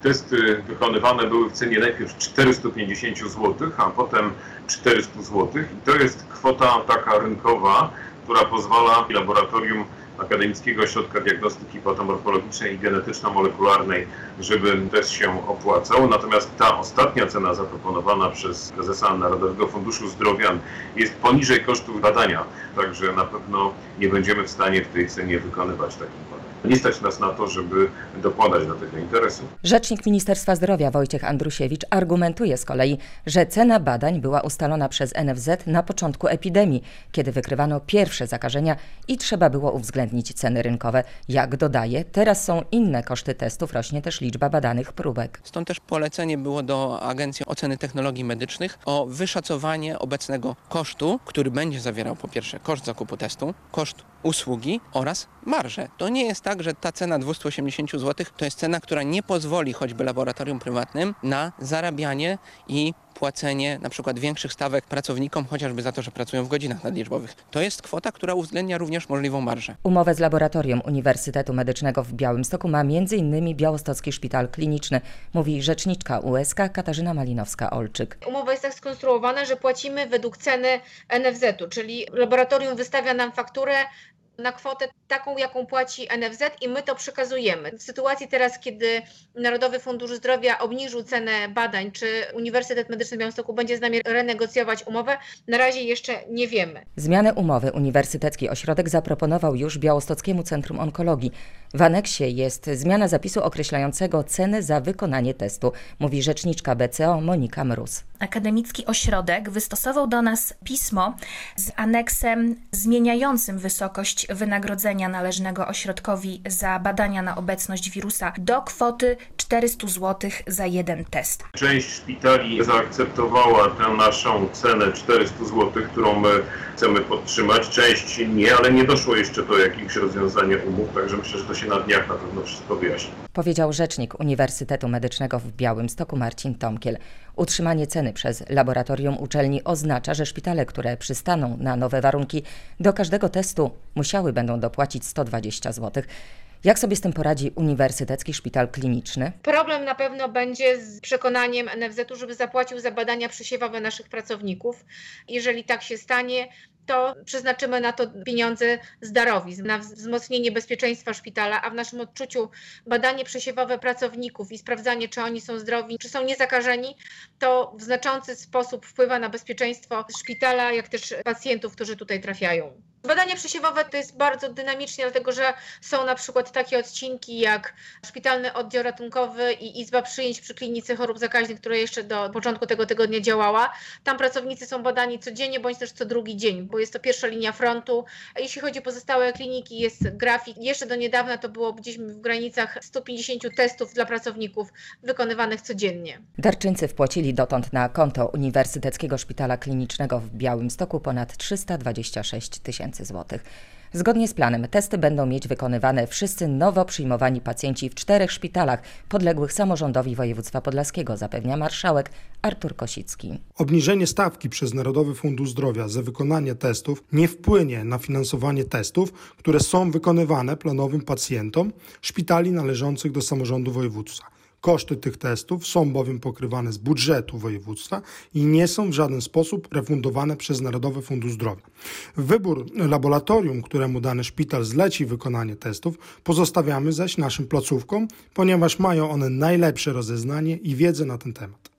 Testy wykonywane były w cenie najpierw 450 zł, a potem 400 zł. I to jest kwota taka rynkowa, która pozwala laboratorium Akademickiego Ośrodka Diagnostyki Patomorfologicznej i Genetyczno-Molekularnej, żeby test się opłacał. Natomiast ta ostatnia cena zaproponowana przez prezesa Narodowego Funduszu Zdrowia jest poniżej kosztów badania, także na pewno nie będziemy w stanie w tej cenie wykonywać takich badań. Nie stać nas na to, żeby dokładać do tego interesu. Rzecznik Ministerstwa Zdrowia Wojciech Andrusiewicz argumentuje z kolei, że cena badań była ustalona przez NFZ na początku epidemii, kiedy wykrywano pierwsze zakażenia i trzeba było uwzględnić ceny rynkowe. Jak dodaje, teraz są inne koszty testów, rośnie też liczba badanych próbek. Stąd też polecenie było do Agencji Oceny Technologii Medycznych o wyszacowanie obecnego kosztu, który będzie zawierał po pierwsze koszt zakupu testu, koszt usługi oraz marżę. To nie jest tak, że ta cena 280 zł to jest cena, która nie pozwoli choćby laboratorium prywatnym na zarabianie i płacenie na przykład większych stawek pracownikom, chociażby za to, że pracują w godzinach nadliczbowych. To jest kwota, która uwzględnia również możliwą marżę. Umowę z Laboratorium Uniwersytetu Medycznego w Białymstoku ma m.in. Białostocki Szpital Kliniczny, mówi rzeczniczka USK Katarzyna Malinowska-Olczyk. Umowa jest tak skonstruowana, że płacimy według ceny NFZ-u, czyli laboratorium wystawia nam fakturę na kwotę taką, jaką płaci NFZ i my to przekazujemy. W sytuacji teraz, kiedy Narodowy Fundusz Zdrowia obniżył cenę badań, czy Uniwersytet Medyczny w Białymstoku będzie z nami renegocjować umowę, na razie jeszcze nie wiemy. Zmianę umowy Uniwersytecki Ośrodek zaproponował już Białostockiemu Centrum Onkologii. W aneksie jest zmiana zapisu określającego cenę za wykonanie testu, mówi rzeczniczka BCO Monika Mróz. Akademicki Ośrodek wystosował do nas pismo z aneksem zmieniającym wysokość wynagrodzenia należnego ośrodkowi za badania na obecność wirusa do kwoty 400 zł za jeden test. Część szpitali zaakceptowała tę naszą cenę 400 zł, którą my chcemy podtrzymać, część nie, ale nie doszło jeszcze do jakiegoś rozwiązania umów, także myślę, że to się na dniach na pewno wszystko wyjaśni. Powiedział rzecznik Uniwersytetu Medycznego w Białymstoku Marcin Tomkiel. Utrzymanie ceny przez laboratorium uczelni oznacza, że szpitale, które przystaną na nowe warunki, do każdego testu będą dopłacić 120 zł. Jak sobie z tym poradzi Uniwersytecki Szpital Kliniczny? Problem na pewno będzie z przekonaniem NFZ-u, żeby zapłacił za badania przesiewowe naszych pracowników. Jeżeli tak się stanie, to przeznaczymy na to pieniądze z darowizn, na wzmocnienie bezpieczeństwa szpitala, a w naszym odczuciu badanie przesiewowe pracowników i sprawdzanie, czy oni są zdrowi, czy są niezakażeni, to w znaczący sposób wpływa na bezpieczeństwo szpitala, jak też pacjentów, którzy tutaj trafiają. Badania przesiewowe to jest bardzo dynamicznie, dlatego że są na przykład takie odcinki jak Szpitalny Oddział Ratunkowy i Izba Przyjęć przy Klinice Chorób Zakaźnych, która jeszcze do początku tego tygodnia działała. Tam pracownicy są badani codziennie bądź też co drugi dzień, bo jest to pierwsza linia frontu. Jeśli chodzi o pozostałe kliniki, jest grafik. Jeszcze do niedawna to było gdzieś w granicach 150 testów dla pracowników wykonywanych codziennie. Darczyńcy wpłacili dotąd na konto Uniwersyteckiego Szpitala Klinicznego w Białymstoku ponad 326 000 złotych. Zgodnie z planem testy będą mieć wykonywane wszyscy nowo przyjmowani pacjenci w 4 szpitalach podległych samorządowi województwa podlaskiego, zapewnia marszałek Artur Kosicki. Obniżenie stawki przez Narodowy Fundusz Zdrowia za wykonanie testów nie wpłynie na finansowanie testów, które są wykonywane planowym pacjentom szpitali należących do samorządu województwa. Koszty tych testów są bowiem pokrywane z budżetu województwa i nie są w żaden sposób refundowane przez Narodowy Fundusz Zdrowia. Wybór laboratorium, któremu dany szpital zleci wykonanie testów, pozostawiamy zaś naszym placówkom, ponieważ mają one najlepsze rozeznanie i wiedzę na ten temat.